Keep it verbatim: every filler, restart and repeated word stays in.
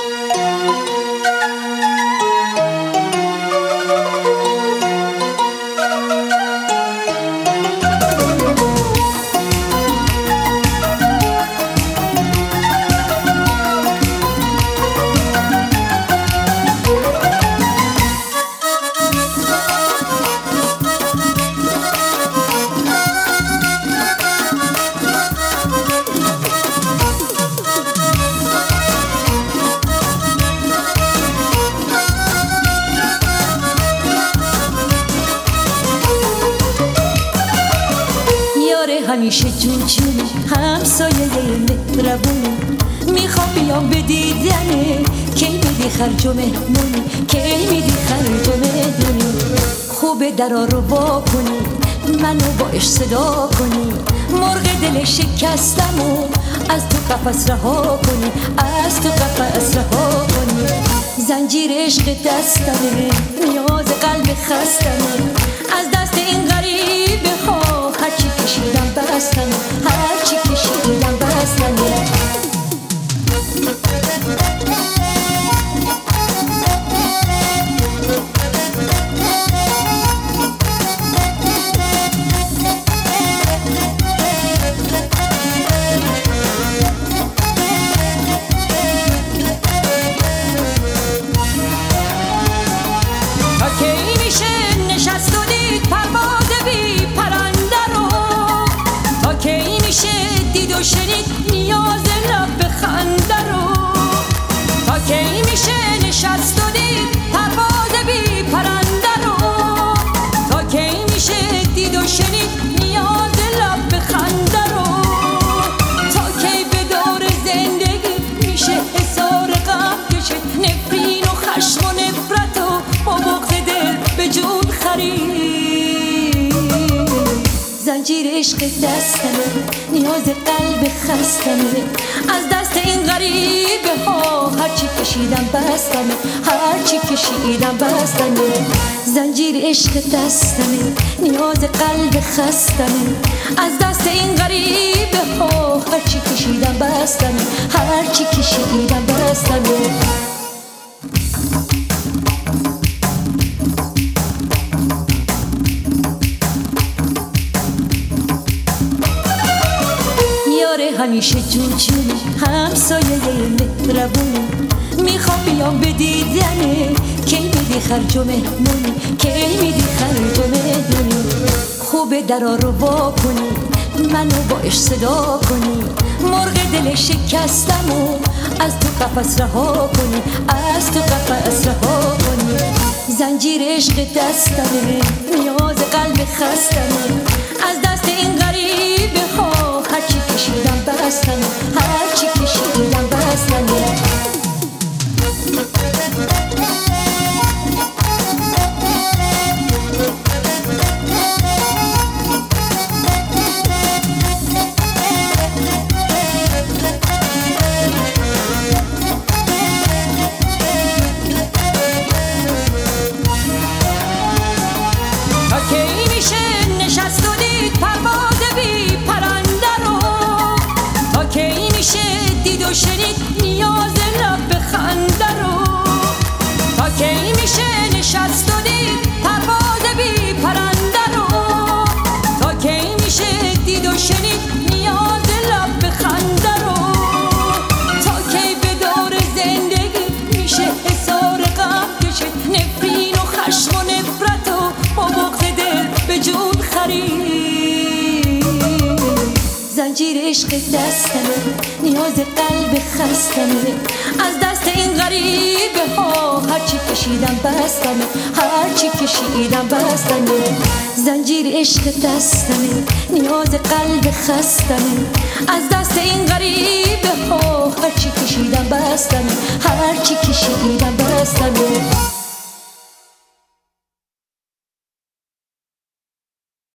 همیشه جون جون همسایه مهربونی، میخوام بیام به دیدنه، کی میدی خرج و مهمونی، کی میدی خرج و مهمونی. خوبه درا رو وا کنی، منو با عشق صدا کنی، مرغ دل شکستمو از تو قفس رها کنی، از تو قفس رها کنی. زنجیر عشق دستمه، نیاز قلب خستمه، از دست این غریبه ها هرچی کشیدم بستمه، هرچی کشیدم بستمه. شنید نیاز لب خنده رو، تا کی میشه نشست و دید پرواز بی پرنده رو، تا کی میشه دید و شنید نیاز لب خنده رو، تا کی به دور زندگی میشه حصار غم کشید، نفرین و خشم و نفرت و با بغض دل به جون خرید. زنجیر عشق دستمه، نیاز قلب خستمه، از دست این غریبه ها هرچی کشیدم بستمه، هرچی کشیدم بستمه. زنجیر عشق دستمه، نیاز قلب خستمه، از دست این غریبه ها هرچی کشیدم بستمه، هرچی کشیدم بستمه. همیشه جون جون همسایه مهربونی، میخوام بیام به دیدنه، کی میدی خرج و مهمونی، کی میدی خرج و مهمونی. خوبه درا رو وا کنی، منو با عشق صدا کنی، مرغ دل شکستمو از تو قفس رها کنی، از تو قفس رها کنی. زنجیر عشق دستمه، نیاز قلب خستمه، از دست این غریبه ها هرچی کشیدم بستمه، هرچی کشیدم بستمه. تا کی میشه نشست و دید پرواز بی پرنده رو، تا کی میشه دید و شنید نیاز لب خنده رو، تا کی میشه نشست و دید پرواز بی پرنده رو، تا کی میشه دید و شنید نیاز لب خنده رو، تا کی به دور زندگی میشه حصار غم کشید، نفرین و خشم و نفرت و با بغض دل به جون خرید. زنجیر عشق دستمه، نیاز قلب خستمه، از دست این غریبه ها هرچی کشیدم بستمه، هرچی کشیدم بستمه. زنجیر عشق دستمه، نیاز قلب خستمه، از دست این غریبه ها هرچی کشیدم بستمه، هرچی کشیدم بستمه.